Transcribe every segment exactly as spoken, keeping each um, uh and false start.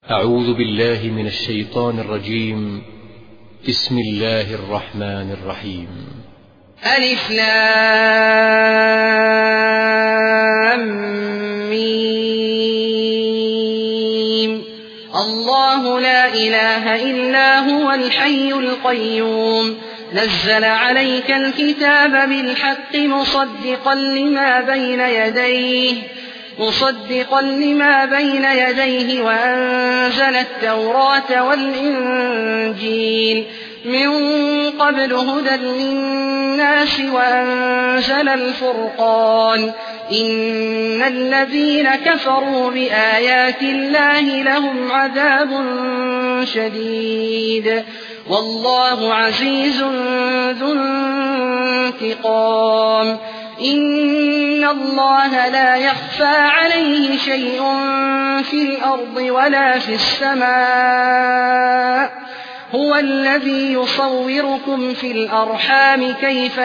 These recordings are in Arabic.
أعوذ بالله من الشيطان الرجيم. بسم الله الرحمن الرحيم. ألف لام ميم. الله لا إله إلا هو الحي القيوم نزل عليك الكتاب بالحق مصدقا لما بين يديه مصدقا لما بين يديه وأنزل التوراة والإنجيل من قبل هدى للناس وأنزل الفرقان إن الذين كفروا بآيات الله لهم عذاب شديد والله عزيز ذو انتقام. إن الله لا يخفى عليه شيء في الأرض ولا في السماء هو الذي يصوركم في الأرحام كيف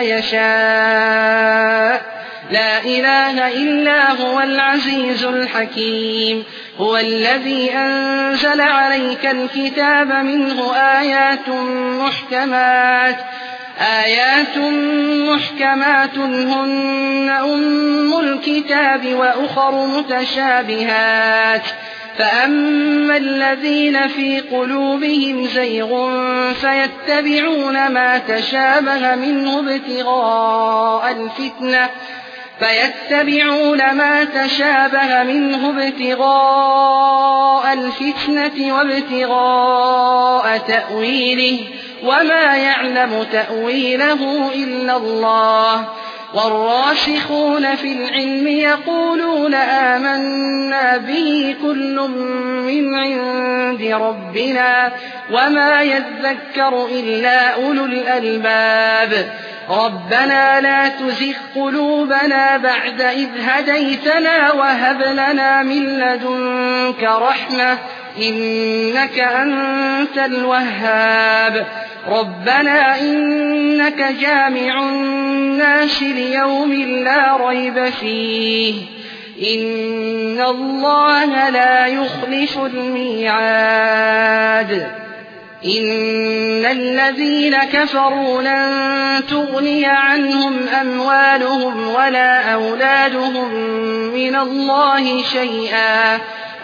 يشاء لا إله إلا هو العزيز الحكيم. هو الذي أنزل عليك الكتاب منه آيات محكمات آيات محكمات هن أم الكتاب وأخر متشابهات فأما الذين في قلوبهم زيغ فيتبعون ما تشابه منه ابتغاء الفتنة فيتبعون ما تشابه منه ابتغاء الفتنة وابتغاء تأويله وما يعلم تأويله إلا الله. والراسخون في العلم يقولون آمنا به كل من عند ربنا وما يذكر إلا أولو الألباب. ربنا لا تزغ قلوبنا بعد إذ هديتنا وهب لنا من لدنك رحمة إنك أنت الوهاب. ربنا إنك جامع الناس ليوم لا ريب فيه إن الله لا يخلف الميعاد. إن الذين كفروا لن تغني عنهم أموالهم ولا أولادهم من الله شيئا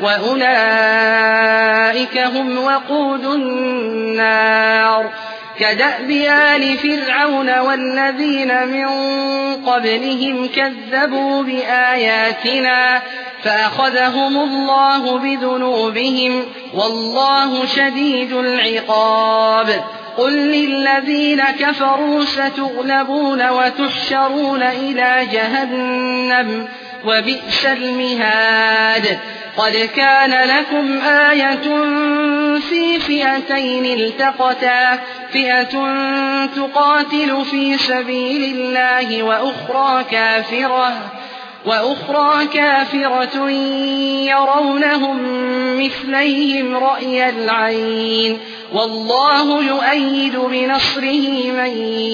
وأولئك هم وقود النار. كدأب آل فرعون والذين من قبلهم كذبوا بآياتنا فأخذهم الله بذنوبهم والله شديد العقاب. قل للذين كفروا ستغلبون وتحشرون إلى جهنم وبئس المهاد. قد كان لكم آية في فئتين التقتا فئة تقاتل في سبيل الله وأخرى كافرة وأخرى كافرة يرونهم مثليهم رأي العين والله يؤيد بنصره من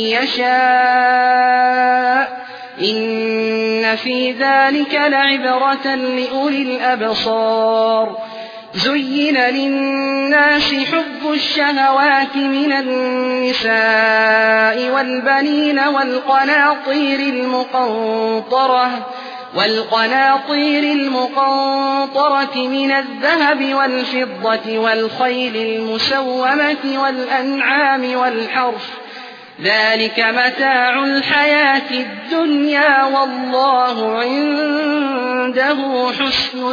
يشاء إن في ذلك لعبرة لأولي الأبصار. زين للناس حب الشهوات من النساء والبنين والقناطير المقنطرة والقناطير المقنطرة من الذهب والفضة والخيل المسومة والأنعام والحرث ذلك متاع الحياة الدنيا والله عنده حسن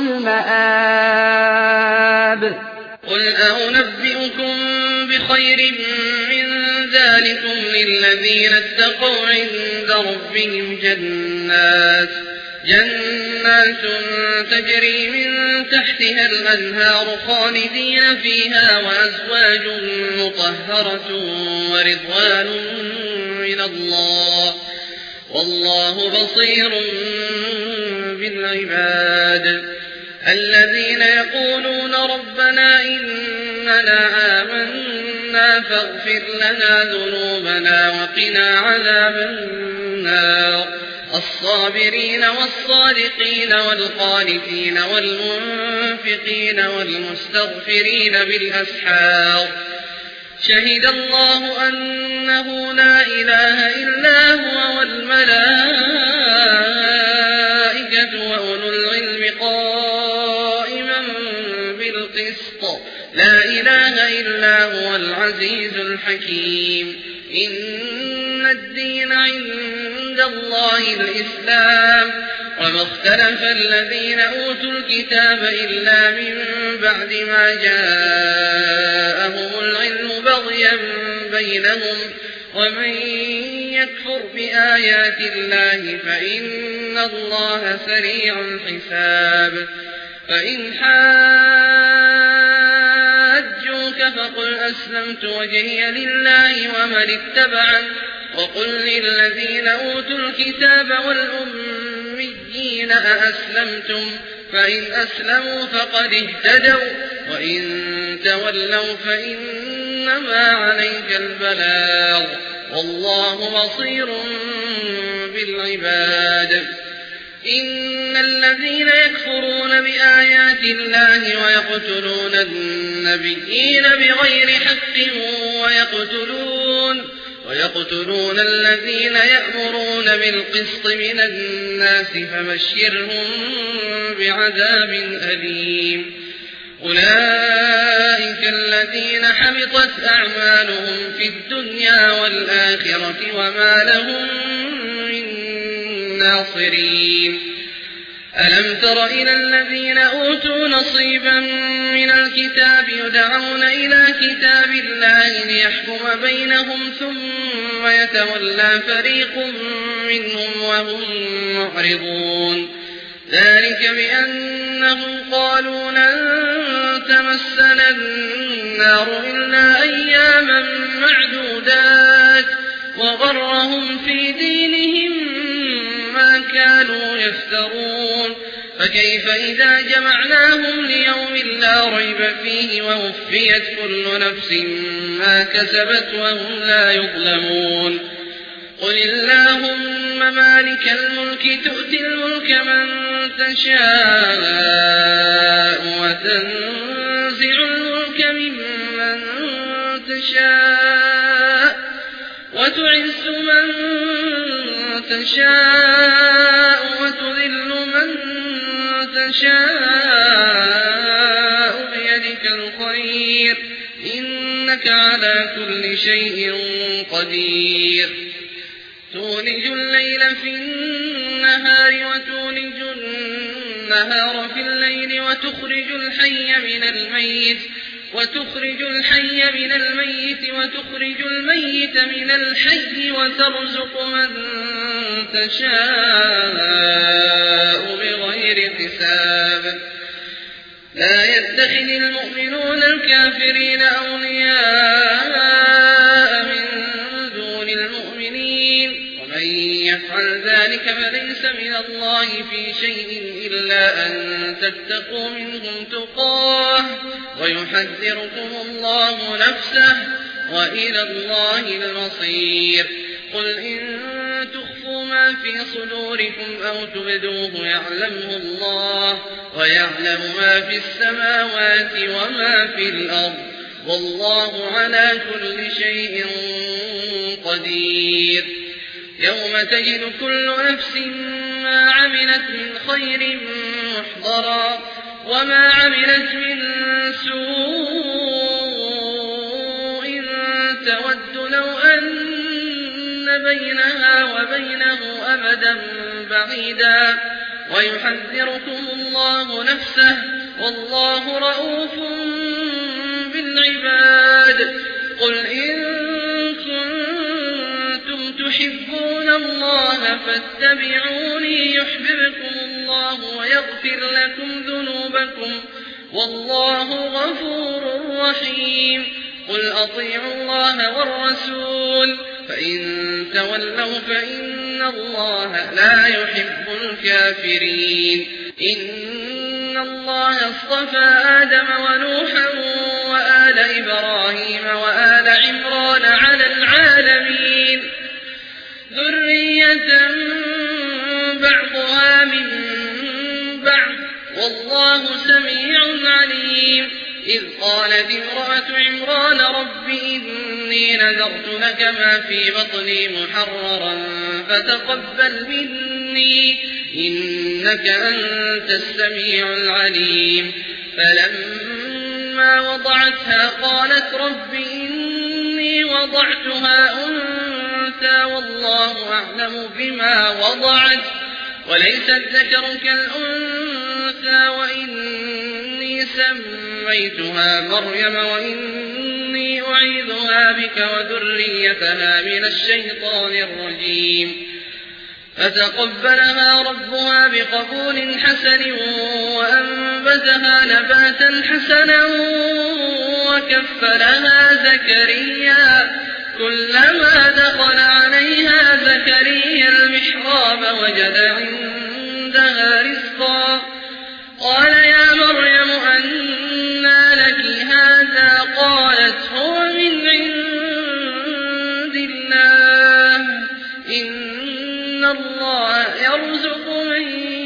المآب. قل أنبئكم بخير من ذلكم للذين اتقوا عند ربهم جنات جنات تجري من تحتها الأنهار خالدين فيها وأزواج مطهرة ورضوان من الله والله بصير بالعباد. الذين يقولون ربنا إننا آمنا فاغفر لنا ذنوبنا وقنا عذاب النار. والصابرين والصادقين والقانتين والمنفقين والمستغفرين بالأسحار شهد الله أنه لا إله إلا هو والملائكة وأولو العلم قائما بالقسط لا إله إلا هو العزيز الحكيم إن الدين عند الله الإسلام وما اختلف الذين أوتوا الكتاب إلا من بعد ما جاءهم العلم بغيا بينهم ومن يكفر بآيات الله فإن الله سريع الحساب فإن حاجوك فقل أسلمت وجهي لله ومن اتبعن وقل للذين أوتوا الكتاب والأميين أأسلمتم فإن أسلموا فقد اهتدوا وإن تولوا فإنما عليك البلاغ والله بصير بالعباد إن الذين يكفرون بآيات الله ويقتلون النبيين بغير حق ويقتلون ويقتلون الذين يأمرون بالقسط من الناس فبشرهم بعذاب أليم أولئك الذين حبطت أعمالهم في الدنيا والآخرة وما لهم من ناصرين ألم تر إلى الذين أوتوا نصيبا من الكتاب يدعون إلى كتاب الله ليحكم بينهم ثم يتولى فريق منهم وهم معرضون ذلك بأنهم قالوا لن تمسنا النار إلا أياما معدودات وغرهم في دينهم ما كانوا يفترون فكيف إذا جمعناهم ليوم لا ريب فيه ووفيت كل نفس ما كسبت وهم لا يظلمون قل اللهم مالك الملك تؤتي الملك من تشاء وتنزع الملك ممن تشاء وتعز من تشاء وتذل من تشاء بيدك الخير إنك على كل شيء قدير تولج الليل في النهار وتولج النهار في الليل وتخرج الحي من الميت وتخرج الحي من الميت وتخرج الميت من الحي وترزق من تشاء بغير حساب لا يتخذ المؤمنون الكافرين أولياء من دون المؤمنين ومن يفعل ذلك فليس من الله في شيء إلا أن تتقوا منهم تقاه ويحذركم الله نفسه وإلى الله المصير قل إن تخفوا ما في صدوركم أو تبدوه يعلمه الله ويعلم ما في السماوات وما في الأرض والله على كل شيء قدير يوم تجد كل نفس ما عملت من خير محضرا وما عملت من سوء تود لو أن بينها وبينه أمدا بعيدا ويحذركم الله نفسه والله رؤوف بالعباد قل إن كنتم تحبون الله فاتبعوني يحببكم الله ويغفر لكم ذنوبكم والله غفور رحيم قل أطيعوا الله والرسول فإن تولوا فإن الله لا يحب الكافرين إن الله اصطفى آدم ونوحا وآل إبراهيم وآل عمران على العالمين ذرية إذ قالت امرأة عمران رب إني نذرت لك ما في بطني محررا فتقبل مني إنك أنت السميع العليم فلما وضعتها قالت رب إني وضعتها أنثى والله أعلم بما وضعت وليس الذكر كالأنثى وإني سميتها مريم وإني أعيذها بك وذريتها من الشيطان الرجيم فتقبلها ربها بقبول حسن وأنبتها نباتا حسنا وكفلها زكريا كلما دخل عليها زكريا المحراب وجد عندها رزقا قال يا مريم أنى لك هذا قالت هو من عند الله إن الله يرزق من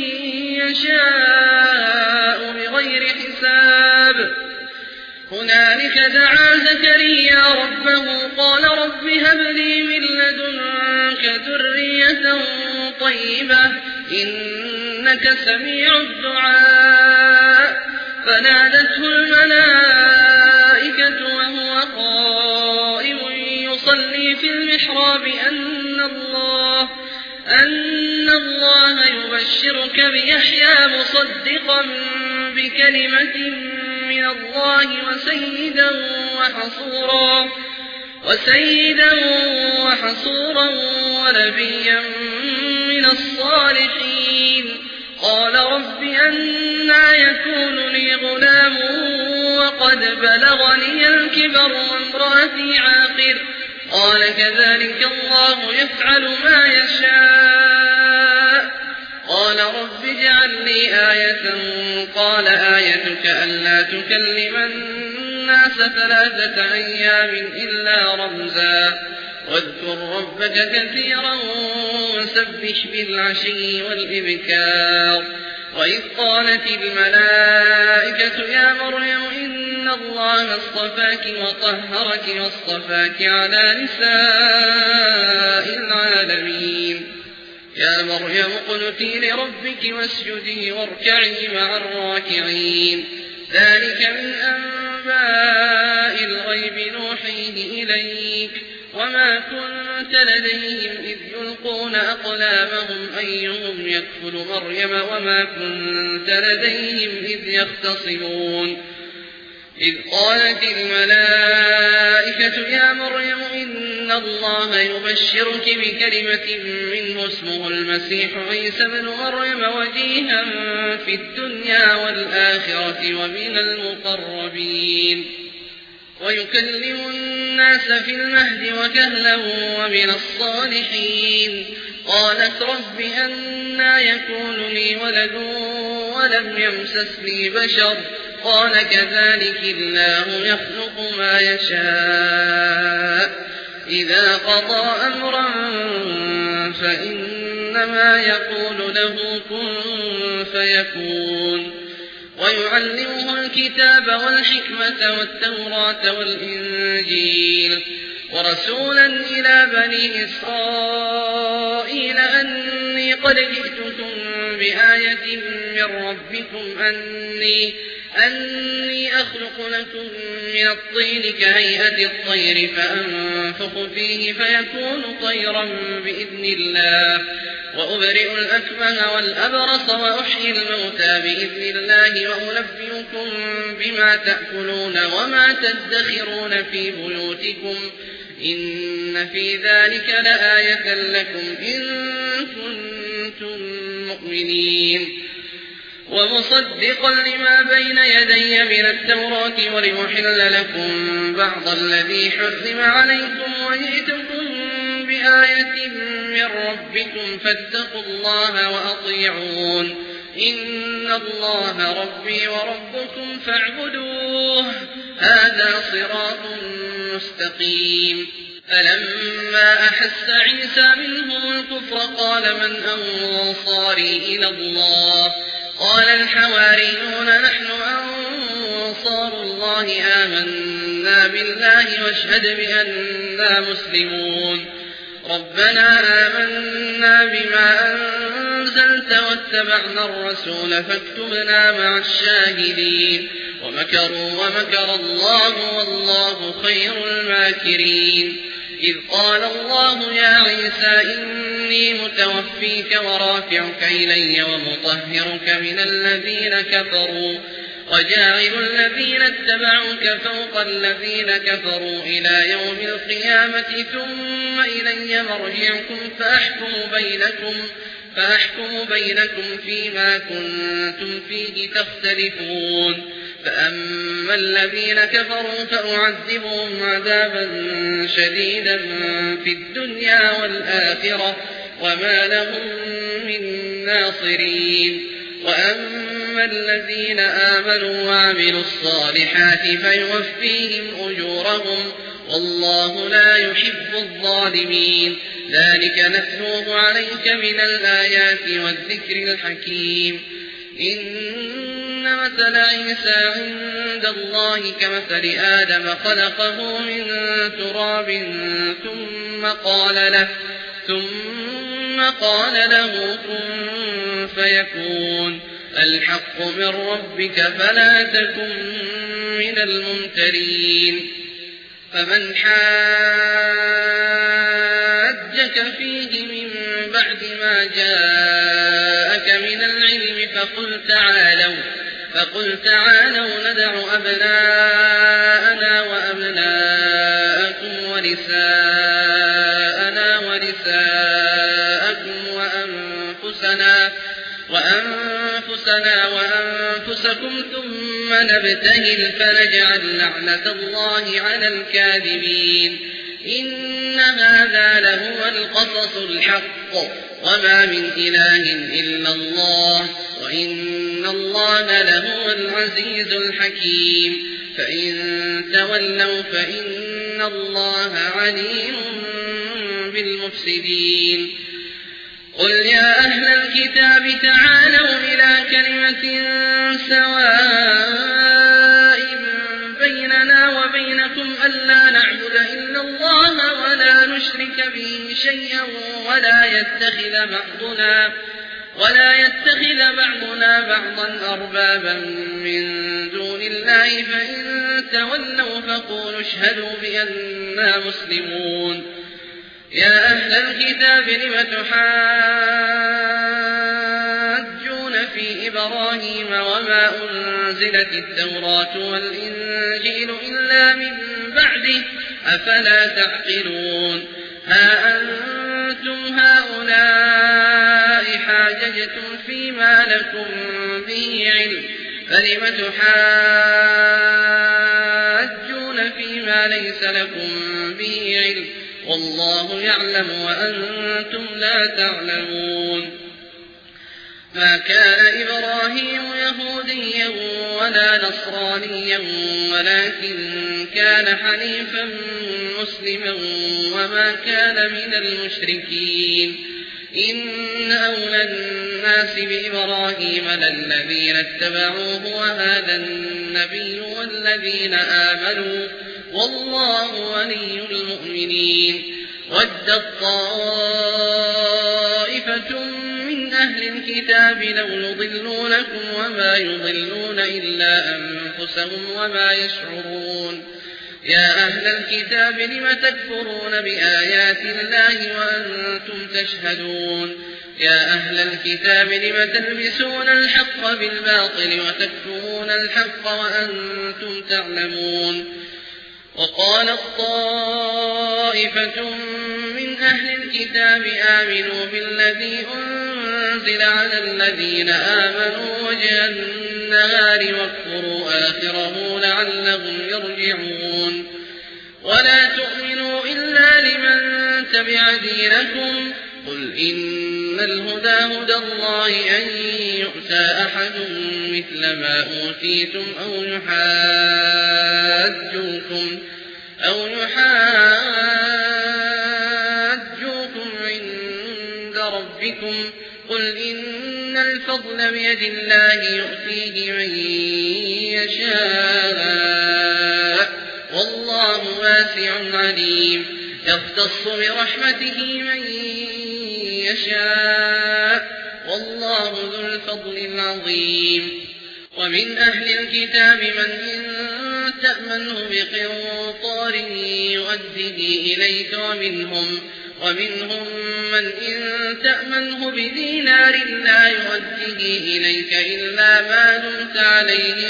يشاء بغير حساب هنالك دعا زكريا ربه قال رب هب لي من لدنك ذرية طيبة إنك سميع الدعاء فنادته الملائكة وهو قائم يصلي في المحراب أن الله أن الله يبشرك بيحيى مصدقا بكلمة من الله وسيدا وحصورا وسيدا وحصورا ونبيا من الصالحين قال رب أنى يكون لي غلام وقد بلغني الكبر وامرأتي عاقر قال كذلك الله يفعل ما يشاء قال رب اجعل لي آية قال آيتك ألا تكلم الناس ثلاثة أيام إلا رمزا واذكر ربك كثيرا وسبح بالعشي والإبكار وإذ قالت الملائكة يا مريم إن الله اصطفاك وطهرك واصطفاك على نساء العالمين يا مريم اقنتي لربك واسجدي واركعي مع الراكعين ذلك من أنباء الغيب نوحيه إليك وما كنت لديهم إذ يلقون أقلامهم أيهم يكفل مريم وما كنت لديهم إذ يختصمون إذ قالت الملائكة يا مريم إن الله يبشرك بكلمة منه اسمه المسيح عيسى ابن مريم وجيها في الدنيا والآخرة ومن المقربين ويكلم الناس في المهد وكهلا ومن الصالحين قالت رب أنى يكون لي ولد ولم يمسسني بشر قال كذلك الله يخلق ما يشاء إذا قضى أمرا فإنما يقول له كن فيكون ويعلمه الكتاب والحكمة والتوراة والإنجيل ورسولا إلى بني إسرائيل أني قد جئتكم بآية من ربكم أني أني أخلق لكم من الطين كهيئة الطير فأنفخ فيه فيكون طيرا بإذن الله وأبرئ الأكمه والأبرص وأحيي الموتى بإذن الله وأنبئكم بما تأكلون وما تدخرون في بيوتكم إن في ذلك لآية لكم إن كنتم مؤمنين ومصدقا لما بين يدي من التوراة ولأحل لكم بعض الذي حرم عليكم وجئتكم بآية من ربكم فاتقوا الله وأطيعون إن الله ربي وربكم فاعبدوه هذا صراط مستقيم فلما أحس عيسى منهم الكفر قال من أنصاري إلى الله قال الحواريون نحن أنصار الله الله آمنا بالله واشهد بأننا مسلمون ربنا آمنا بما أنزلت واتبعنا الرسول فاكتبنا مع الشاهدين ومكروا ومكر الله والله خير الماكرين إذ قال الله يا عيسى إني متوفيك ورافعك إلي ومطهرك من الذين كفروا وجاعل الذين اتبعوك فوق الذين كفروا إلى يوم القيامة ثم إلي مرجعكم فأحكم بينكم فأحكم بينكم فيما كنتم فيه تختلفون فأما الذين كفروا فأعذبهم عذابا شديدا في الدنيا والآخرة وما لهم من ناصرين وأما الذين آمنوا وعملوا الصالحات فيوفيهم أجورهم والله لا يحب الظالمين ذلك نتلوه عليك من الآيات والذكر الحكيم إن مثل عيسى عند الله كمثل آدم خلقه من تراب ثم قال له ثم قال له كن فيكون الحق من ربك فلا تكن من الممترين فمن حاجك فيه من بعد ما جاءك من العلم فقل تعالوا فقل تعالوا ندع أبناءنا وأبناءكم ونساءنا ونساءكم وأنفسنا وأنفسنا وأنفسكم ثم نبتهل فنجعل لعنة الله على الكاذبين إن هذا لهو القصص الحق وما من إله إلا الله وإن الله لهو العزيز الحكيم فإن تولوا فإن الله عليم بالمفسدين قل يا أهل الكتاب تعالوا إلى كلمة سواء بيننا وبينكم ألا نعبد إلا الله ولا نشرك به شيئا ولا يتخذ بعضنا ولا يتخذ بعضنا بعضا أربابا من دون الله فإن تولوا فقولوا اشهدوا بأننا مسلمون يا أهل الكتاب لم تحاجون في إبراهيم وما أنزلت التوراة والإنجيل إلا من بعده أفلا تعقلون ها أنتم هؤلاء حاججتم فيما لكم به علم فلم تحاجون فيما ليس لكم به علم والله يعلم وأنتم لا تعلمون ما كان إبراهيم يهوديا ولا نصرانيا ولكن كان حنيفا مسلما وما كان من المشركين إن أولى الناس بإبراهيم للذين اتبعوه وهذا النبي والذين آمنوا والله ولي المؤمنين ودت طائفة من أهل الكتاب لو يضلونكم وما يضلون إلا أنفسهم وما يشعرون يا أهل الكتاب لم تكفرون بآيات الله وأنتم تشهدون يا أهل الكتاب لم تلبسون الحق بالباطل وتكتمون الحق وأنتم تعلمون وقالت طائفة من أهل الكتاب آمنوا بالذي أنزل على الذين آمنوا وجه النهار واكفروا آخره لعلهم يرجعون ولا تؤمنوا إلا لمن تبع دينكم قل إن الهدى هدى الله أن يؤتى أحد مثل ما أوتيتم أو يحاجوكم أو يحاجوكم عند ربكم قل إن الفضل بيد الله يؤتيه من يشاء واسع عليم يختص برحمته من يشاء والله ذو الفضل العظيم ومن أهل الكتاب من إن تأمنه بقنطار يؤده إليك ومنهم, ومنهم من إن تأمنه بدينار لا يؤده إليك إلا ما دمت عليه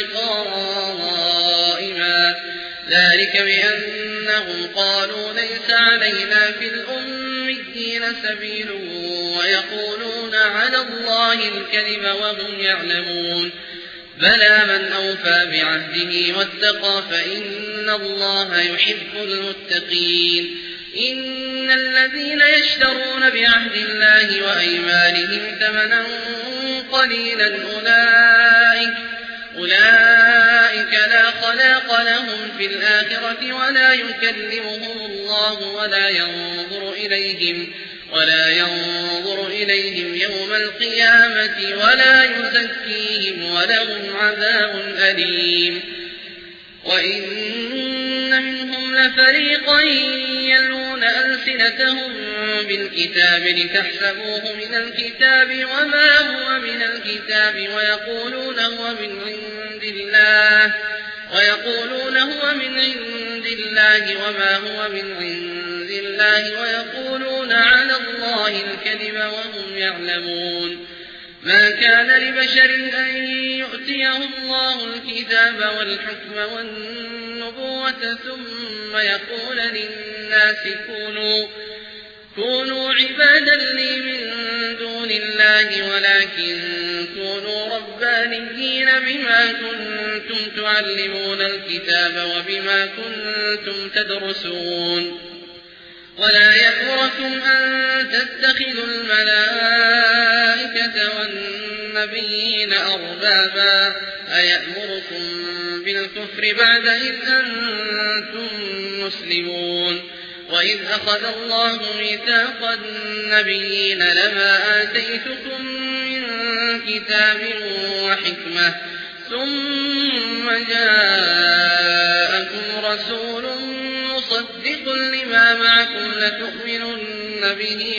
قائما ذلك بأنهم قالوا ليس علينا في الأميين سبيل ويقولون على الله الكذب وهم يعلمون بلى من أوفى بعهده واتقى فإن الله يحب المتقين إن الذين يشترون بعهد الله وأيمانهم ثمنا قليلا أولئك, أولئك لا خلاق لهم في الآخرة ولا يكلمهم الله ولا ينظر إليهم ولا ينظر إليهم يوم القيامة ولا يزكيهم ولهم عذاب أليم وإن منهم لفريقا يلون ألسنتهم بالكتاب لتحسبوه من الكتاب وما هو من الكتاب ويقولون هو من عند الله ويقولون هو من عند الله وما هو من عند الله ويقولون على الله الكذب وهم يعلمون ما كان لبشر أن يؤتيه الله الكتاب والحكم والنبوة ثم يقول للناس كونوا, كونوا عبادا لي من دون الله ولكن كونوا ربانيين بما كنتم تعلمون الكتاب وبما كنتم تدرسون ولا يأمركم أن تتخذوا الملائكة والنبيين أربابا أيأمركم بالكفر بعد إذ أنتم مسلمون وإذ أخذ الله ميثاق النبيين لما آتيتكم من كتاب وحكمة ثم جاءكم رسول مصدق لما معكم لتؤمنن به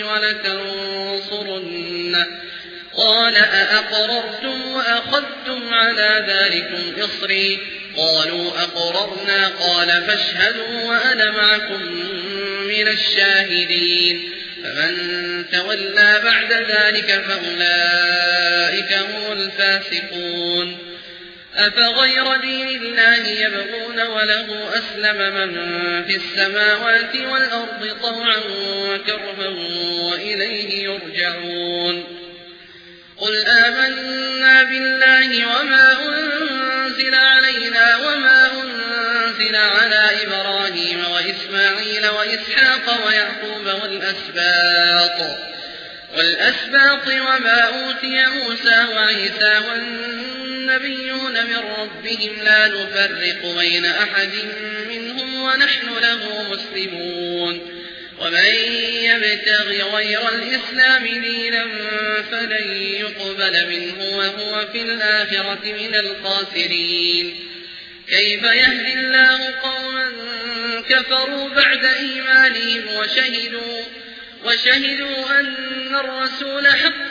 ولتنصرنه قال أأقررتم وأخذتم على ذلكم إصري قالوا أقررنا قال فاشهدوا وأنا معكم من الشاهدين فمن تولى بعد ذلك فأولئك هم الفاسقون أفغير دين الله يبغون وله أسلم من في السماوات والأرض طوعا وكرها وإليه يرجعون قل آمنا بالله وما أنزل علينا وما أنزل على إبراهيم وإسماعيل وإسحاق ويعقوب والأسباط والأسباط وما أوتي موسى وعيسى والنبيون من ربهم لا نفرق بين أحد منهم ونحن له مسلمون ومن يبتغ غير الإسلام دينا فلن يقبل منه وهو في الآخرة من الخاسرين كيف يهدي الله قوما كفروا بعد إيمانهم وشهدوا, وشهدوا أن الرسول حق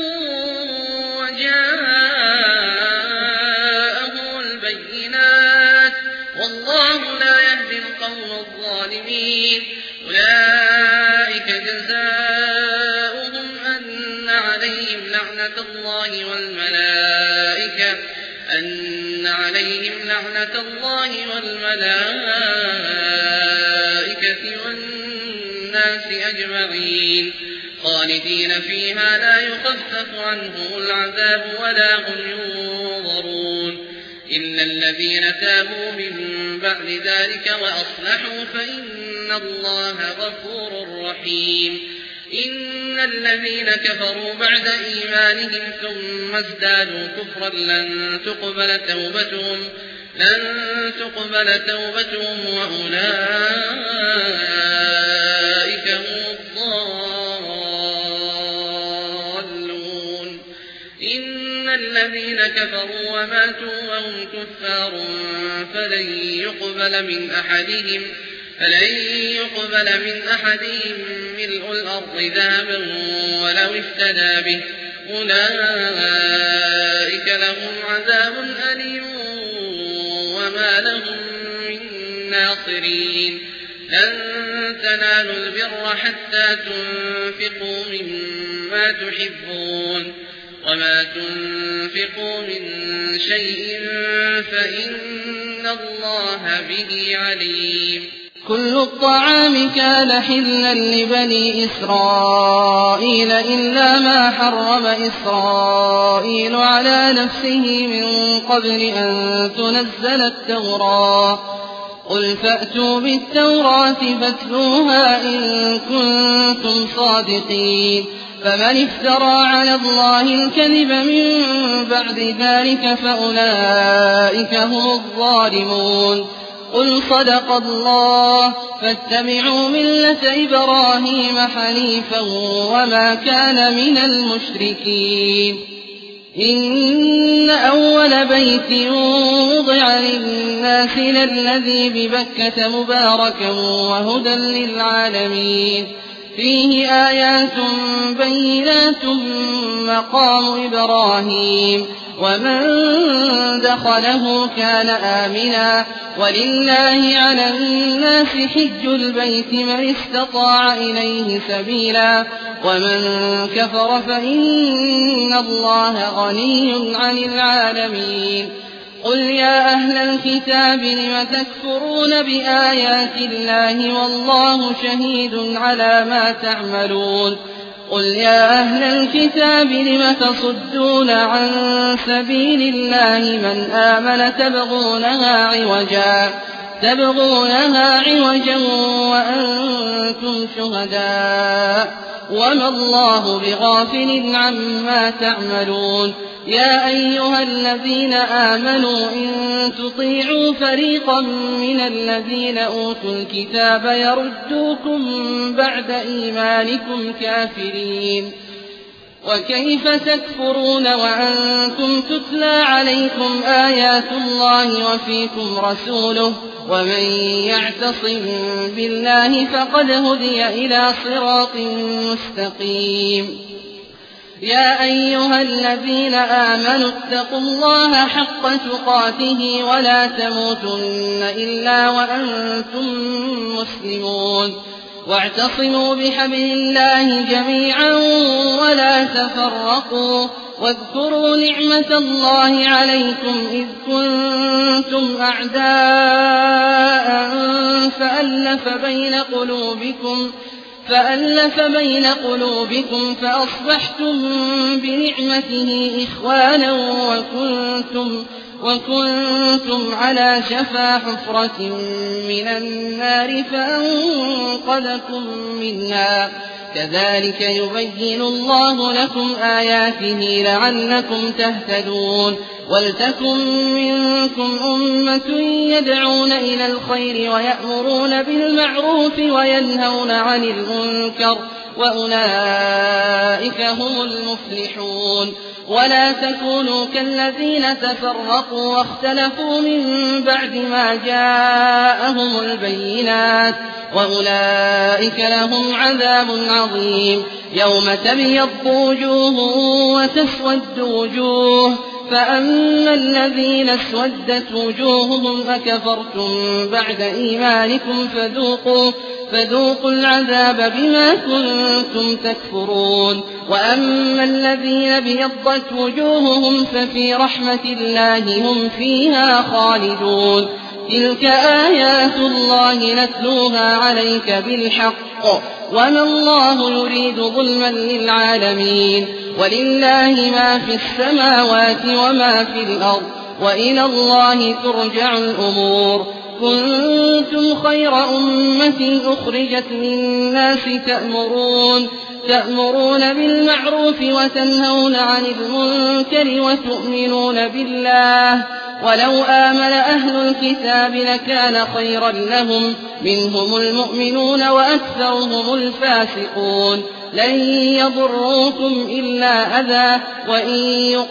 وجاءه البينات والله لا يهدي القوم الظالمين أولئك جزاؤهم أن عليهم لعنة الله والملائكة أن عليهم لعنة الله والملائكة والناس أجمعين خالدين فيها لا يخفف عنهم العذاب ولا هم ينظرون إلا الذين تابوا من بعد ذلك وأصلحوا فإن الله غفور رحيم إن الذين كفروا بعد إيمانهم ثم ازدادوا كفرا لن تقبل توبتهم لن تقبل توبتهم وأولئك هم الضالون إن الذين كفروا وماتوا وهم كفار فلن يقبل من أحدهم فلن يقبل من أحدهم ملء الأرض ذهبا ولو افتدى به أولئك لهم عذاب أليم وما لهم من ناصرين لن تنالوا البر حتى تنفقوا مما تحبون وما تنفقوا من شيء فإن الله به عليم كل الطعام كان حلا لبني إسرائيل إلا ما حرم إسرائيل على نفسه من قبل أن تنزل التوراة قل فأتوا بالتوراة فاتلوها إن كنتم صادقين فمن افترى على الله الكذب من بعد ذلك فأولئك هم الظالمون قل صدق الله فاتبعوا ملة إبراهيم حنيفا وما كان من المشركين إن أول بيت وضع للناس للذي ببكة مباركا وهدى للعالمين فيه آيات بينات مقام إبراهيم ومن دخله كان آمنا ولله على الناس حج البيت من استطاع إليه سبيلا ومن كفر فإن الله غني عن العالمين قل يا أهل الكتاب لم تكفرون بآيات الله والله شهيد على ما تعملون قل يا أهل الكتاب لم تصدون عن سبيل الله من آمن تبغونها عوجا تبغونها عوجا وأنتم شهداء وما الله بغافل عما تعملون يا أيها الذين آمنوا إن تطيعوا فريقا من الذين أوتوا الكتاب يردوكم بعد إيمانكم كافرين وكيف تكفرون وأنتم تتلى عليكم آيات الله وفيكم رسوله ومن يعتصم بالله فقد هدي إلى صراط مستقيم يا أيها الذين آمنوا اتقوا الله حق تقاته ولا تموتن إلا وأنتم مسلمون واعتصموا بحبل الله جميعا ولا تفرقوا واذكروا نعمة الله عليكم إذ كنتم أعداء فألف بين قلوبكم فألف بين قلوبكم فأصبحتم بنعمته إخوانا وكنتم, وكنتم على شفا حفرة من النار فأنقذكم منها كذلك يبين الله لكم آياته لعلكم تهتدون ولتكن منكم أمة يدعون إلى الخير ويأمرون بالمعروف وينهون عن المنكر وأولئك هم المفلحون ولا تكونوا كالذين تفرقوا واختلفوا من بعد ما جاءهم البينات وأولئك لهم عذاب عظيم يوم تبيض وجوه وتسود وجوه فأما الذين اسودت وجوههم أكفرتم بعد إيمانكم فذوقوا فذوقوا العذاب بما كنتم تكفرون وأما الذين بيضت وجوههم ففي رحمة الله هم فيها خالدون تلك آيات الله نتلوها عليك بالحق وما الله يريد ظلما للعالمين ولله ما في السماوات وما في الأرض وإلى الله ترجع الأمور كنتم خير أمة أخرجت للناس تأمرون تأمرون بالمعروف وتنهون عن المنكر وتؤمنون بالله ولو آمن أهل الكتاب لكان خيرا لهم منهم المؤمنون وأكثرهم الفاسقون لن يضروكم إلا أذى وإن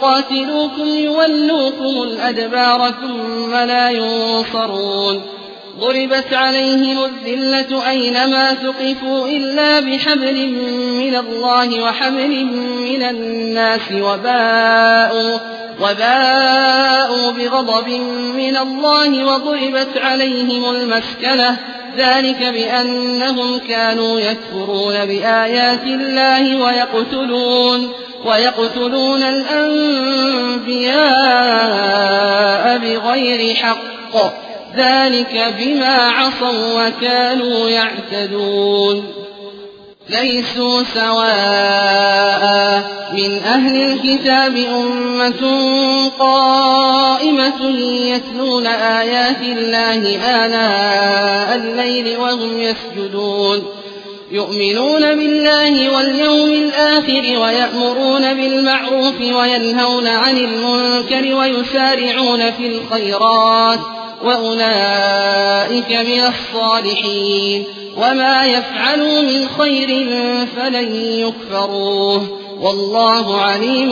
يقاتلوكم يولوكم الأدبار ثم لا ينصرون ضربت عليهم الذلة أينما ثقفوا إلا بحبل من الله وحبل من الناس وباءوا, وباءوا بغضب من الله وضربت عليهم المسكنة ذلك بأنهم كانوا يكفرون بآيات الله ويقتلون, ويقتلون الأنبياء بغير حق ذلك بما عصوا وكانوا يعتدون. ليسوا سواء من أهل الكتاب أمة قائمة يتلون آيات الله آناء الليل وهم يسجدون يؤمنون بالله واليوم الآخر ويأمرون بالمعروف وينهون عن المنكر ويسارعون في الخيرات وأولئك من الصالحين وما يفعلوا من خير فلن يكفروه والله عليم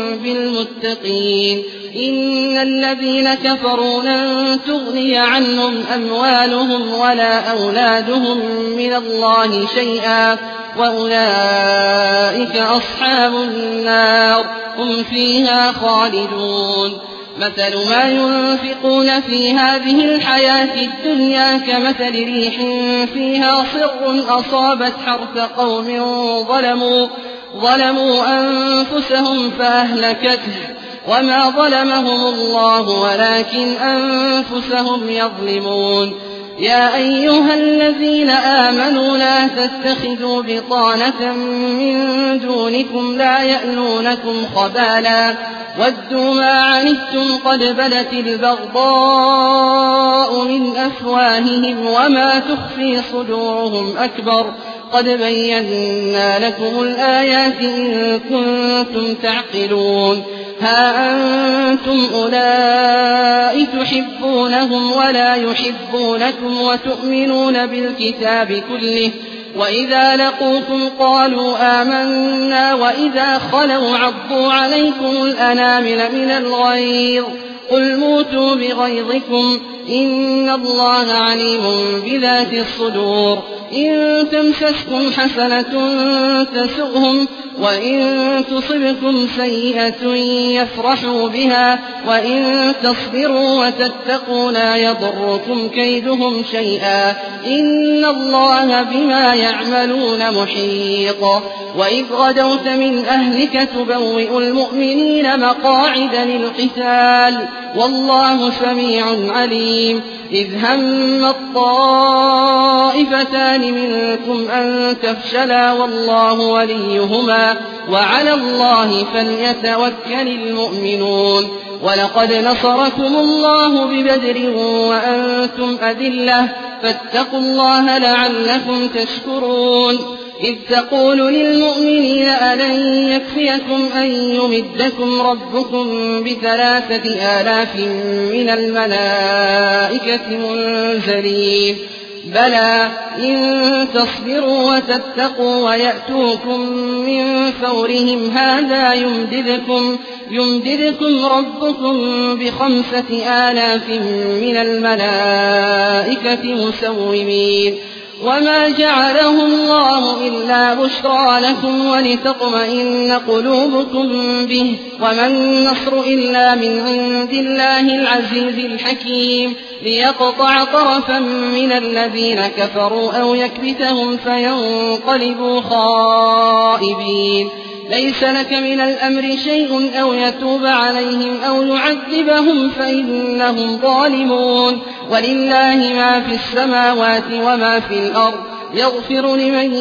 بالمتقين. إن الذين كفروا لن تغني عنهم أموالهم ولا أولادهم من الله شيئا وأولئك أصحاب النار هم فيها خالدون. مثل ما ينفقون في هذه الحياة الدنيا كمثل ريح فيها صر أصابت حرث قوم ظلموا, ظلموا أنفسهم فأهلكته وما ظلمهم الله ولكن أنفسهم يظلمون. يا أيها الذين آمنوا لا تتخذوا بطانة من دونكم لا يألونكم خبالا ودوا ما عنتم قد بدت البغضاء من أفواههم وما تخفي صدورهم أكبر قد بينا لكم الآيات إن كنتم تعقلون. ها أنتم أولئك تحبونهم ولا يحبونكم وتؤمنون بالكتاب كله وإذا لقوكم قالوا آمنا وإذا خلوا عضوا عليكم الأنامل من الغيظ قل موتوا بغيظكم إن الله عليم بذات الصدور. إن تمسسكم حسنة تسؤهم وإن تصبكم سيئة يفرحوا بها وإن تصبروا وتتقوا لا يضركم كيدهم شيئا إن الله بما يعملون محيط. وإذ غدوت من أهلك تبوئ المؤمنين مقاعد للقتال والله سميع عليم. إذ هم الطائفتان منكم أن تفشلا والله وليهما وعلى الله فليتوكل المؤمنون. ولقد نصركم الله ببدر وأنتم أذلة فاتقوا الله لعلكم تشكرون. إذ تقول للمؤمنين ألن يكفيكم أن يمدكم ربكم بثلاثة آلاف من الملائكة منزلين بلى إن تصبروا وتتقوا ويأتوكم من فورهم هذا يمددكم, يمددكم ربكم بخمسة آلاف من الملائكة مسومين. وما جعله الله إلا بشرى لكم ولتطمئن قلوبكم به وما النصر إلا من عند الله العزيز الحكيم ليقطع طرفا من الذين كفروا أو يكبتهم فينقلبوا خائبين. ليس لك من الأمر شيء أو يتوب عليهم أو يعذبهم فإنهم ظالمون. ولله ما في السماوات وما في الأرض يغفر لمن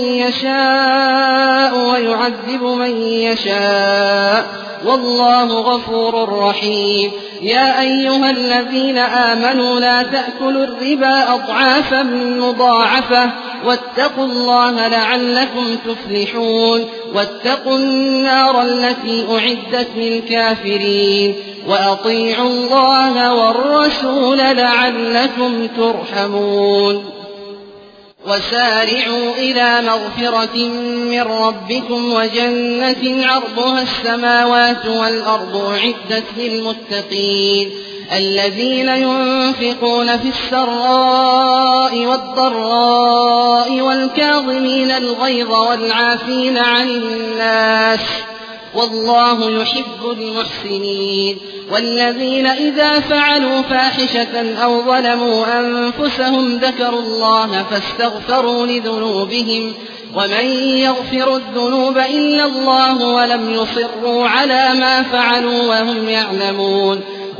يشاء ويعذب من يشاء والله غفور رحيم. يا أيها الذين آمنوا لا تأكلوا الربا أضعافا مضاعفة واتقوا الله لعلكم تفلحون. واتقوا النار التي أعدت للكافرين وأطيعوا الله والرسول لعلكم ترحمون. وسارعوا إلى مغفرة من ربكم وجنة عرضها السماوات والأرض أعدت للمتقين الذين ينفقون في السراء والضراء والكاظمين الغيظ والعافين عن الناس والله يحب المحسنين والذين إذا فعلوا فاحشة أو ظلموا أنفسهم ذكروا الله فاستغفروا لذنوبهم ومن يغفر الذنوب إلا الله ولم يصروا على ما فعلوا وهم يعلمون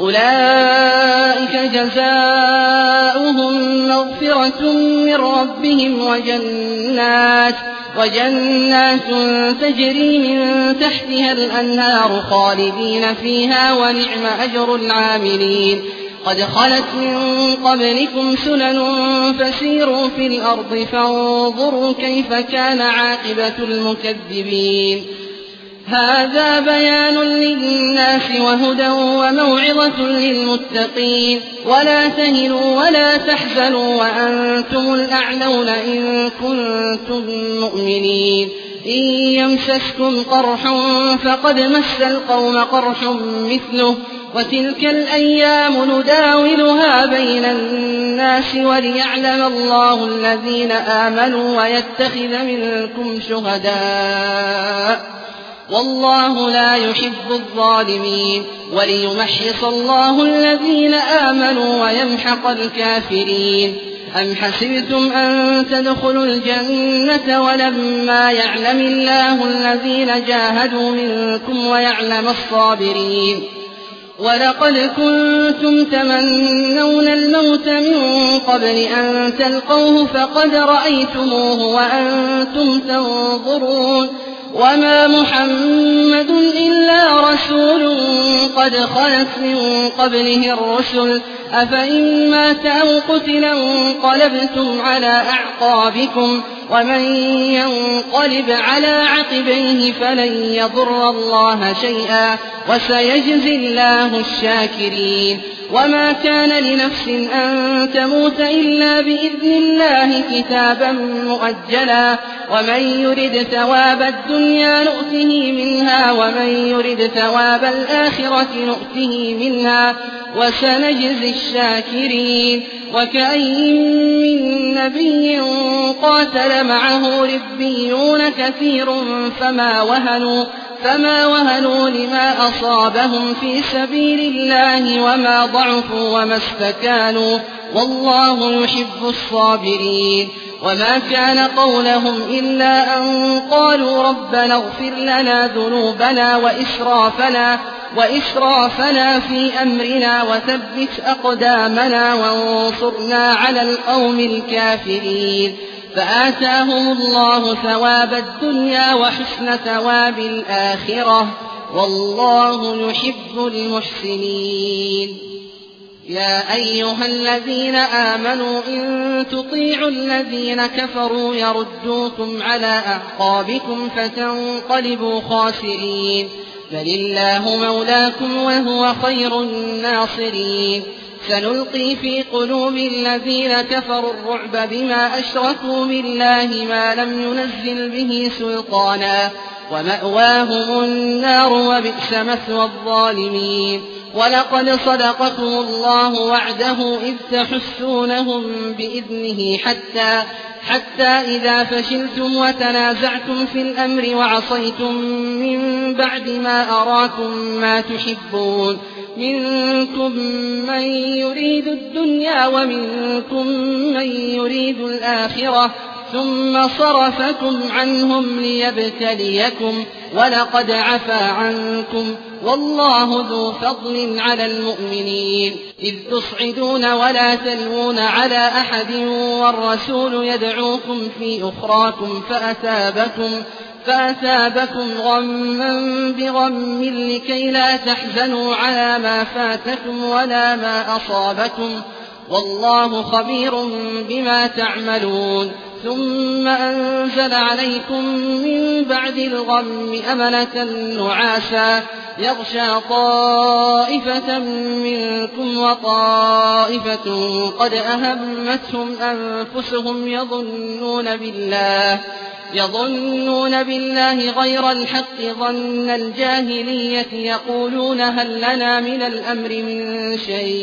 أولئك جزاؤهم مغفرة من ربهم وجنات وجنات تجري من تحتها الأنهار خالدين فيها ونعم أجر العاملين قد خلت من قبلكم سنن فسيروا في الأرض فانظروا كيف كان عاقبة المكذبين هذا بيان للناس وهدى وموعظة للمتقين ولا تهنوا ولا تحزنوا وأنتم الأعلون إن كنتم مؤمنين إن يمسسكم قرح فقد مس القوم قرح مثله وتلك الأيام نداولها بين الناس وليعلم الله الذين آمنوا ويتخذ منكم شهداء والله لا يحب الظالمين وليمحص الله الذين آمنوا ويمحق الكافرين أم حسبتم أن تدخلوا الجنة ولما يعلم الله الذين جاهدوا منكم ويعلم الصابرين ولقد كنتم تمنون الموت من قبل أن تلقوه فقد رأيتموه وأنتم تنظرون وما محمد إلا رسول قد خلت من قبله الرسل أفإن مات أو قتل انقلبتم على أعقابكم ومن ينقلب على عقبيه فلن يضر الله شيئا وسيجزي الله الشاكرين وما كان لنفس أن تموت إلا بإذن الله كتابا مؤجلا ومن يرد ثواب الدنيا نؤته منها ومن يرد ثواب الآخرة نؤته منها وسنجزي الشاكرين وكأي من نبي قاتل معه ربيون كثير فما وهنوا فما وهنوا لما أصابهم في سبيل الله وما ضعفوا وما استكانوا والله يحب الصابرين وما كان قولهم إلا أن قالوا ربنا اغفر لنا ذنوبنا وإسرافنا وإسرافنا في أمرنا وثبت أقدامنا وانصرنا على القوم الكافرين فآتاهم الله ثواب الدنيا وحسن ثواب الآخرة والله يحب المحسنين يا أيها الذين آمنوا إن تطيعوا الذين كفروا يردوكم على أعقابكم فتنقلبوا خاسرين بل الله مولاكم وهو خير الناصرين سنلقي في قلوب الذين كفروا الرعب بما أشركوا بالله ما لم ينزل به سلطانا ومأواهم النار وبئس مثوى الظالمين ولقد صدقكم الله وعده إذ تحسونهم بإذنه حتى حتى إذا فشلتم وتنازعتم في الأمر وعصيتم من بعد ما أراكم ما تحبون منكم من يريد الدنيا ومنكم من يريد الآخرة ثم صرفكم عنهم ليبتليكم ولقد عفا عنكم والله ذو فضل على المؤمنين إذ تصعدون ولا تلوون على أحد والرسول يدعوكم في أخراكم فأثابكم فأثابكم غما بغم لكي لا تحزنوا على ما فاتكم ولا ما أصابكم والله خبير بما تعملون ثم أنزل عليكم من بعد الغم أمنة نعاسا يغشى طائفة منكم وطائفة قد أهمتهم أنفسهم يظنون بالله يظنون بالله غير الحق ظن الجاهلية يقولون هل لنا من الأمر من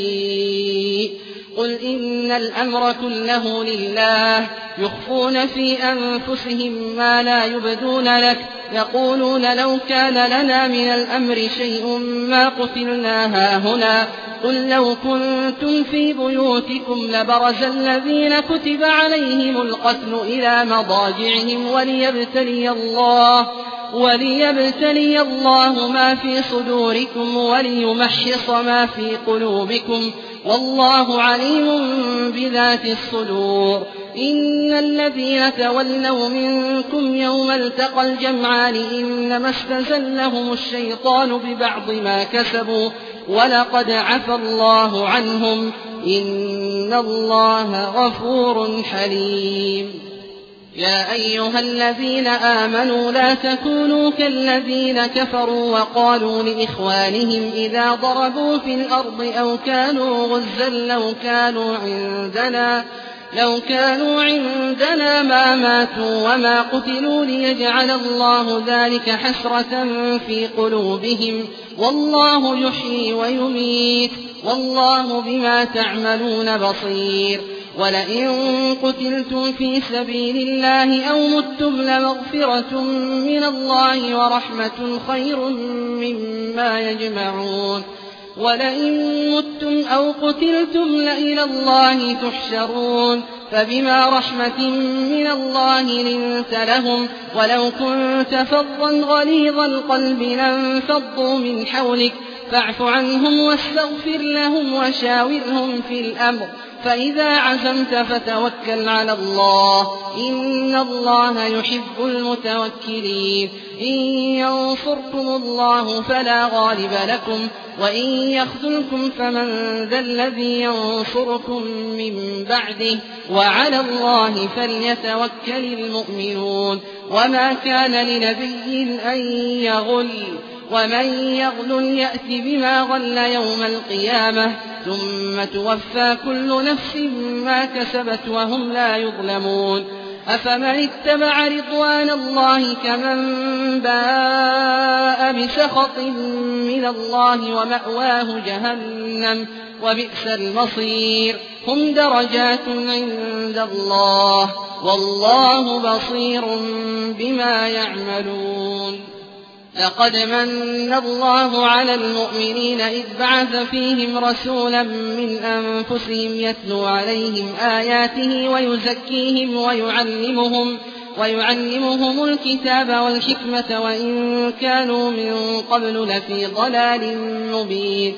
شيء قل إن الأمر كله لله يخفون في أنفسهم ما لا يبدون لك يقولون لو كان لنا من الأمر شيء ما قتلنا هاهنا قل لو كنتم في بيوتكم لبرز الذين كتب عليهم القتل إلى مضاجعهم وليبتلي الله وليبتلي الله ما في صدوركم وليمحص ما في قلوبكم والله عليم بذات الصدور إن الذين تولوا منكم يوم التقى الجمعان إنما استزلهم الشيطان ببعض ما كسبوا ولقد عفى الله عنهم إن الله غفور حليم يا أيها الذين آمنوا لا تكونوا كالذين كفروا وقالوا لإخوانهم إذا ضربوا في الأرض أو كانوا غزا لو كانوا عندنا لو كانوا عندنا ما ماتوا وما قتلوا ليجعل الله ذلك حسرة في قلوبهم والله يحيي ويميت والله بما تعملون بصير ولئن قتلتم في سبيل الله أو متم لمغفرة من الله ورحمة خير مما يجمعون ولئن متم أو قتلتم لإلى الله تحشرون فبما رحمة من الله لنت لهم ولو كنت فظا غليظ القلب لانفضوا من حولك فاعف عنهم واستغفر لهم وشاورهم في الأمر فإذا عزمت فتوكل على الله إن الله يحب المتوكلين إن ينصركم الله فلا غالب لكم وإن يخذلكم فمن ذا الذي ينصركم من بعده وعلى الله فليتوكل المؤمنون وما كان لنبي أن يغل ومن يغل يأت بما غل يوم القيامة ثم توفى كل نفس ما كسبت وهم لا يظلمون أفمن اتبع رضوان الله كمن باء بسخط من الله ومأواه جهنم وبئس المصير هم درجات عند الله والله بصير بما يعملون لقد من الله على المؤمنين إذ بعث فيهم رسولا من أنفسهم يتلو عليهم آياته ويزكيهم ويعلمهم, ويعلمهم الكتاب والحكمة وإن كانوا من قبل لفي ضلال مبين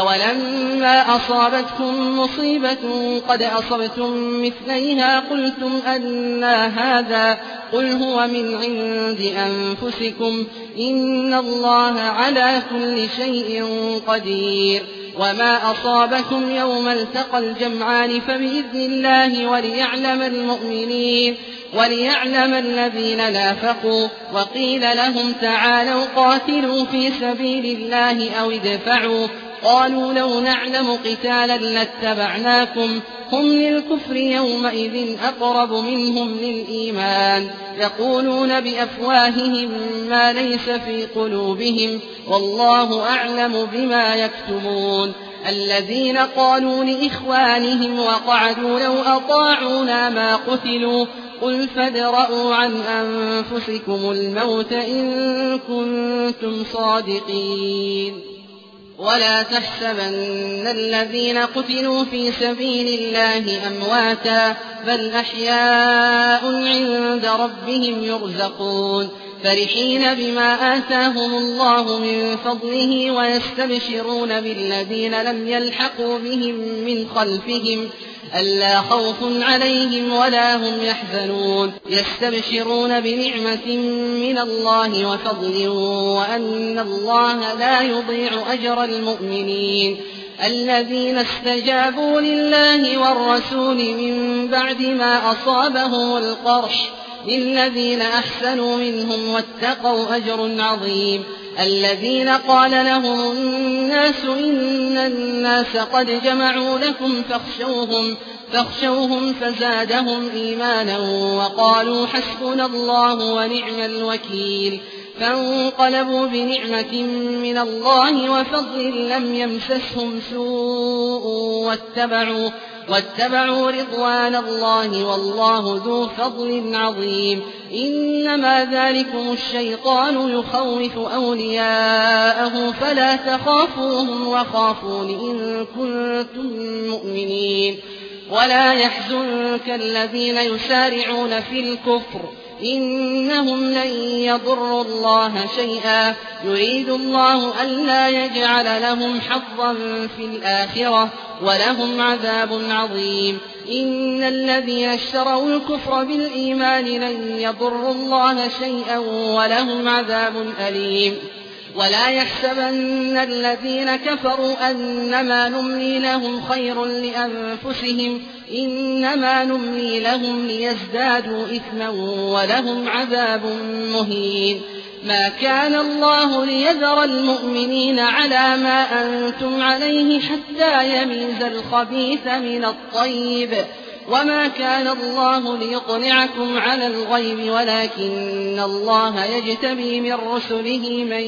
أولما أصابتكم مصيبة قد أصبتم مثليها قلتم أنى هذا قل هو من عند أنفسكم إن الله على كل شيء قدير وما أصابكم يوم التقى الجمعان فبإذن الله وليعلم المؤمنين وليعلم الذين نافقوا وقيل لهم تعالوا قاتلوا في سبيل الله أو ادفعوا قالوا لو نعلم قتالا لاتبعناكم هم للكفر يومئذ أقرب منهم للإيمان يقولون بأفواههم ما ليس في قلوبهم والله أعلم بما يكتمون الذين قالوا لإخوانهم وقعدوا لو أطاعونا ما قتلوا قل فادرءوا عن أنفسكم الموت إن كنتم صادقين ولا تحسبن الذين قتلوا في سبيل الله أمواتا بل أحياء عند ربهم يرزقون فرحين بما آتاهم الله من فضله ويستبشرون بالذين لم يلحقوا بهم من خلفهم ألا خوف عليهم ولا هم يحزنون يستبشرون بنعمة من الله وفضل وأن الله لا يضيع أجر المؤمنين الذين استجابوا لله والرسول من بعد ما أصابهم القرح للذين أحسنوا منهم واتقوا أجر عظيم الذين قال لهم الناس إن الناس قد جمعوا لكم فاخشوهم فاخشوهم فزادهم إيمانا وقالوا حسبنا الله ونعم الوكيل فانقلبوا بنعمة من الله وفضل لم يمسسهم سوء واتبعوا, واتبعوا رضوان الله والله ذو فضل عظيم إنما ذلكم الشيطان يخوف أولياءه فلا تخافوهم وخافون إن كنتم مؤمنين ولا يحزنك الذين يسارعون في الكفر إنهم لن يضروا الله شيئا يريد الله ألا يجعل لهم حظا في الآخرة ولهم عذاب عظيم إن الذين اشتروا الكفر بالإيمان لن يضروا الله شيئا ولهم عذاب أليم ولا يحسبن الذين كفروا أنما نملي لهم خير لأنفسهم إنما نملي لهم ليزدادوا إثما ولهم عذاب مهين ما كان الله ليذر المؤمنين على ما أنتم عليه حتى يميز الخبيث من الطيب وما كان الله ليطلعكم على الغيب ولكن الله يجتبي من رسله من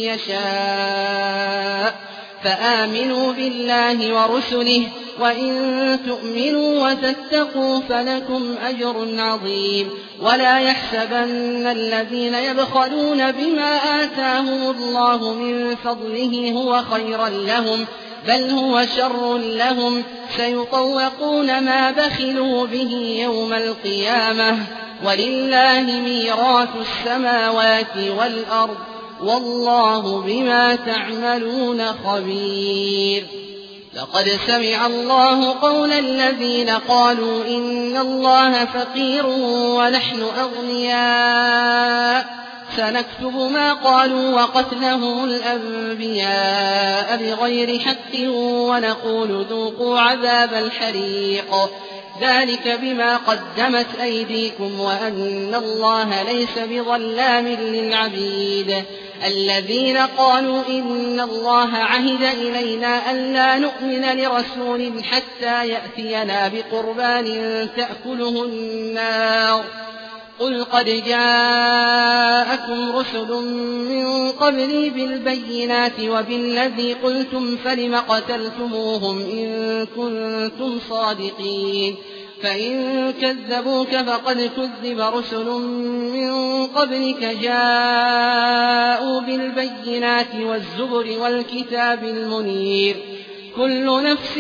يشاء فآمنوا بالله ورسله وإن تؤمنوا وتتقوا فلكم أجر عظيم ولا يحسبن الذين يبخلون بما آتاهم الله من فضله هو خيرا لهم بل هو شر لهم سيطوقون ما بخلوا به يوم القيامة ولله ميراث السماوات والأرض والله بما تعملون خبير لقد سمع الله قول الذين قالوا إن الله فقير ونحن أغنياء سنكتب ما قالوا وقتلهم الأنبياء بغير حق ونقول ذوقوا عذاب الحريق ذلك بما قدمت أيديكم وأن الله ليس بظلام للعبيد الذين قالوا إن الله عهد إلينا ألا نؤمن لرسول حتى يأتينا بقربان تأكله النار قل قد جاءكم رسل من قبلي بالبينات وبالذي قلتم فلم قتلتموهم إن كنتم صادقين فإن كذبوك فقد كذب رسل من قبلك جاءوا بالبينات والزبر والكتاب المنير كل نفس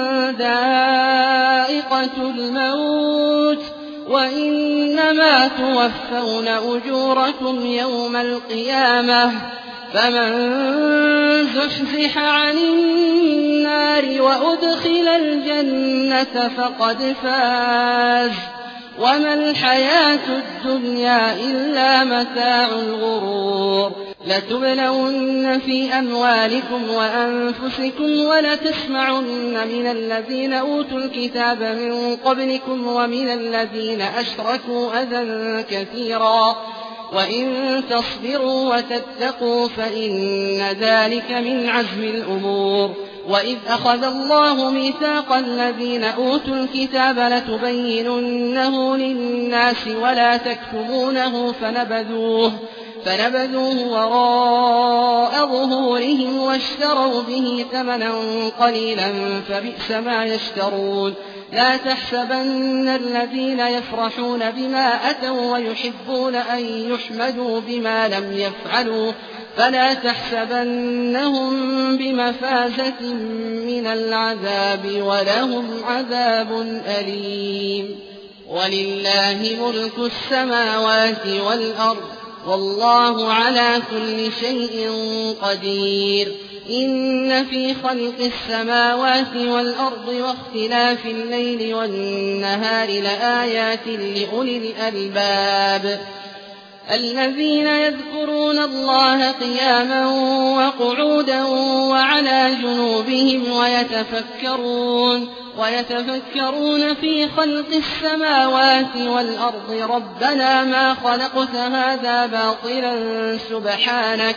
ذائقة الموت وإنما توفون أجوركم يوم القيامة فمن زحزح عن النار وأدخل الجنة فقد فاز وما الحياة الدنيا إلا متاع الغرور لتبلون في أموالكم وأنفسكم ولتسمعن من الذين أوتوا الكتاب من قبلكم ومن الذين أشركوا أذى كثيرا وإن تصبروا وتتقوا فإن ذلك من عزم الأمور وإذ أخذ الله ميثاق الذين أوتوا الكتاب لتبيننه للناس ولا تكتمونه فنبذوه فنبذوه وراء ظهورهم واشتروا به ثمنا قليلا فبئس ما يشترون لا تحسبن الذين يفرحون بما أتوا ويحبون أن يحمدوا بما لم يفعلوا فلا تحسبنهم بمفازة من العذاب ولهم عذاب أليم ولله ملك السماوات والأرض والله على كل شيء قدير إن في خلق السماوات والأرض واختلاف الليل والنهار لآيات لأولي الألباب الذين يذكرون الله قياما وقعودا وعلى جنوبهم ويتفكرون ويتفكرون في خلق السماوات والأرض ربنا ما خلقت هذا باطلا سبحانك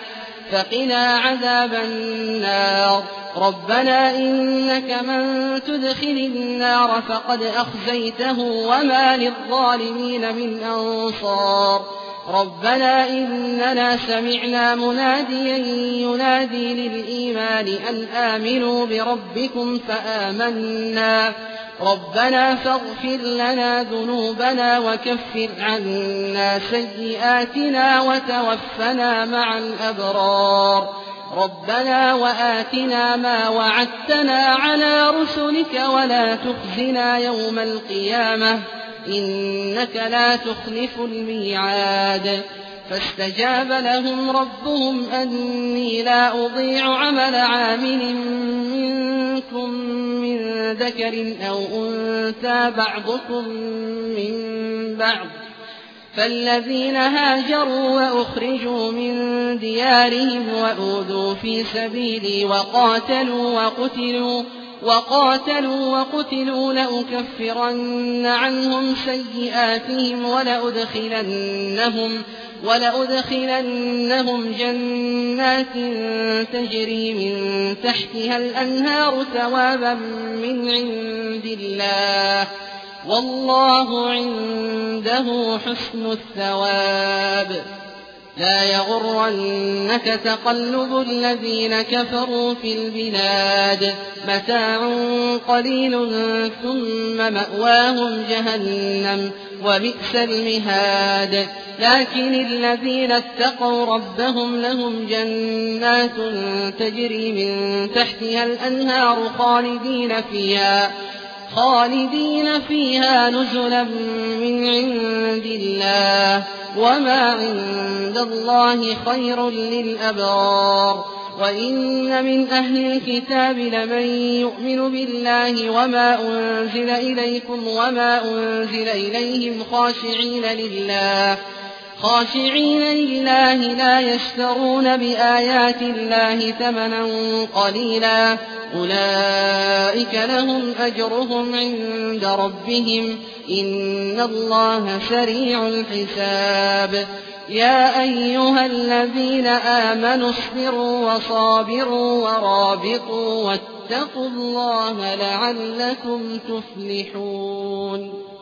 فقنا عذاب النار. ربنا إنك من تدخل النار فقد أخزيته وما للظالمين من أنصار. ربنا إننا سمعنا مناديا ينادي للإيمان أن آمنوا بربكم فآمنا. ربنا فاغفر لنا ذنوبنا وكفر عنا سيئاتنا وتوفنا مع الأبرار. ربنا وآتنا ما وعدتنا على رسلك ولا تخزنا يوم القيامة إنك لا تخلف الميعاد. فاستجاب لهم ربهم أني لا أضيع عمل عامل منكم من ذكر أو أنثى بعضكم من بعض. فالذين هاجروا وأخرجوا من ديارهم وأوذوا في سبيلي وقاتلوا وقتلوا وقاتلوا وقتلوا لأكفرن عنهم سيئاتهم ولأدخلنهم ولأدخلنهم جنات تجري من تحتها الأنهار ثوابا من عند الله والله عنده حسن الثواب. لا يغرنك تقلب الذين كفروا في البلاد متاع قليل ثم مأواهم جهنم وبئس المهاد. لكن الذين اتقوا ربهم لهم جنات تجري من تحتها الأنهار خالدين فيها خالدين فيها نزلا من عند الله وما عند الله خير للأبرار. وإن من أهل الكتاب لمن يؤمن بالله وما أنزل إليكم وما أنزل إليهم خاشعين لله خاشعين لله لا يشترون بآيات الله ثمنا قليلا أولئك لهم أجرهم عند ربهم إن الله سريع الحساب. يا أيها الذين آمنوا اصبروا وصابروا ورابطوا واتقوا الله لعلكم تفلحون.